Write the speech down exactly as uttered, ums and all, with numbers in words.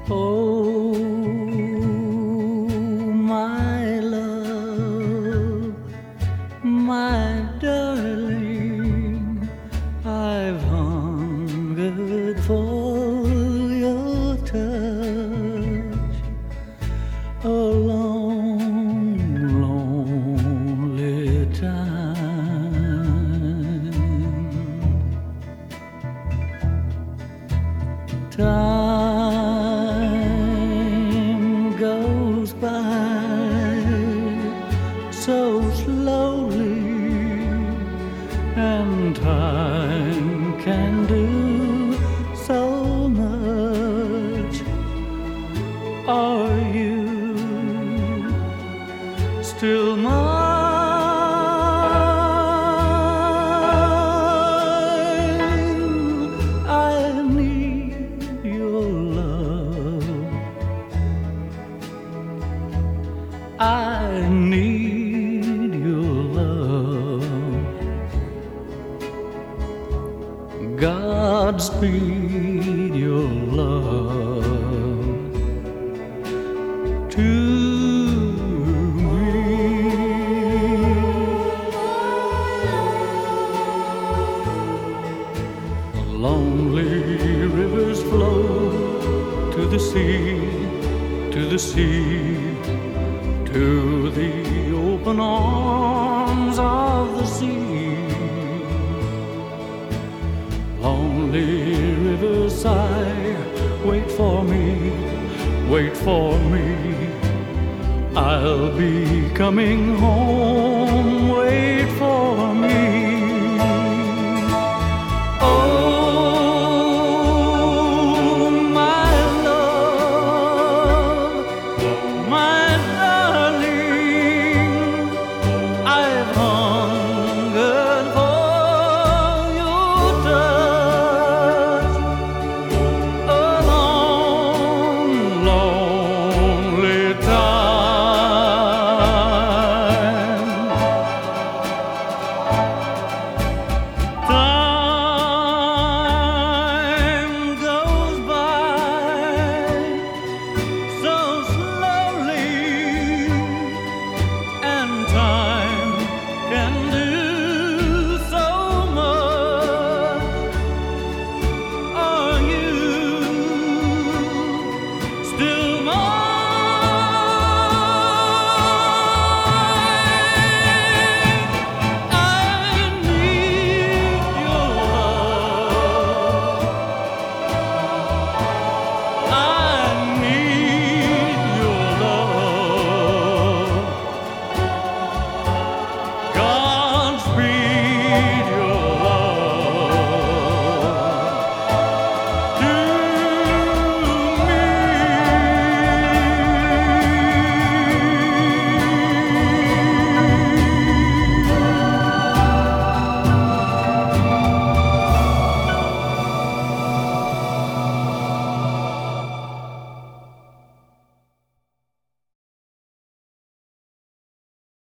Oh, my love, my darling, I've hungered for your touch a long, lonely time. Time goes by so slowly, and time can do so much. Are you still mine? I need your love. I need your love. Godspeed your love to me. Lonely rivers flow to the sea, to the sea, to the open arms of the sea. Lonely rivers sigh, wait for me, wait for me. I'll be coming home, wait for